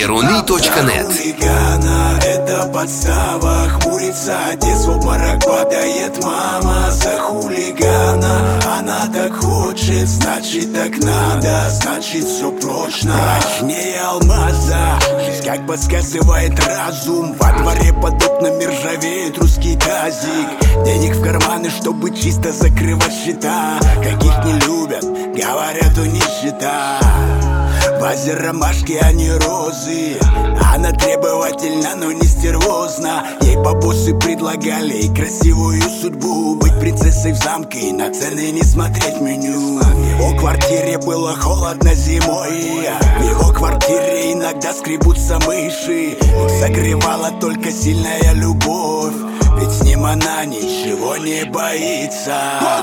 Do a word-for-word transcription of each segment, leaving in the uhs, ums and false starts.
Перуны точка нет. Хулигана, это подстава, хмурится отец, в обморок падает мама. За хулигана она так хочет, значит так надо, значит все прочно, прочнее алмаза. Жизнь как подсказывает разум, во дворе под окнами ржавеет русский тазик. Денег в карманы, чтобы чисто закрывать счета. Каких не любят, говорят, у нищета. В вазе ромашки, а не розы. Она требовательна, но не стервозна. Ей бабосы предлагали и красивую судьбу, быть принцессой в замке и на цены не смотреть меню. В его квартире было холодно зимой, в его квартире иногда скребутся мыши. Их согревала только сильная любовь, ведь с ним она ничего не боится.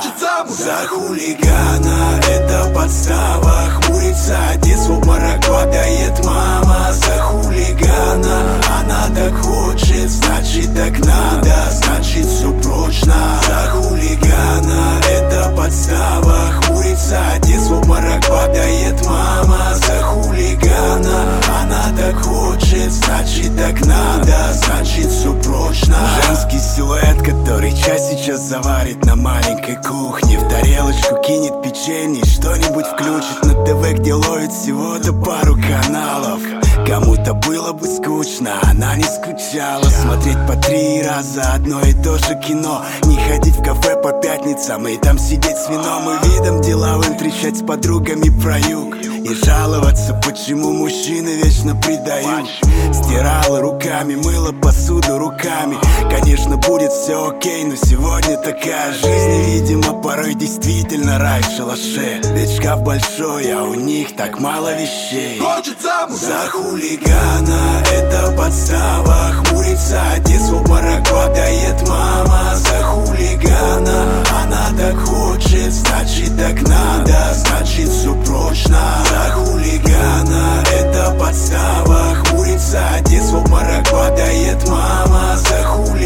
За хулигана, это подстава, хмурится отец, в обморок падает мама. За хулигана она так хочет, значит так надо, значит все прочно. За хулигана, это подстава, хмурится отец, в обморок падает мама. За хулигана она так хочет, значит так надо, значит все прочно. Женский силуэт, который чай сейчас заварит на маленькой кухне. В тарелочку кинет печенье, что-нибудь включит на ТВ, где ловит всего-то пару каналов. Кому-то было бы скучно, она не скучала. Смотреть по три раза одно и то же кино, не ходить в кафе по пятницам и там сидеть с вином и видом деловым трещать с подругами про юг и жаловаться, почему мужчины вечно предают. Стирала руками, мыла посуду руками. Конечно, будет все окей, но сегодня такая жизнь. И, видимо, порой действительно рай в шалаше, ведь шкаф большой, а у них так мало вещей. За хулигана, это подстава, хмурится отец, в обморок падает мама. За хулигана она так хочет, значит так надо, значит все прочно. За хулигана, это подстава, хмурится отец, в обморок падает мама. За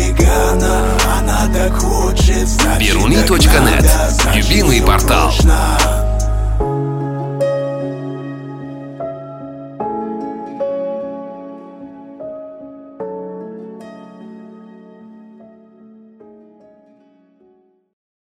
хулигана она так хочет, значит Перуны точка нет. Любимый портал.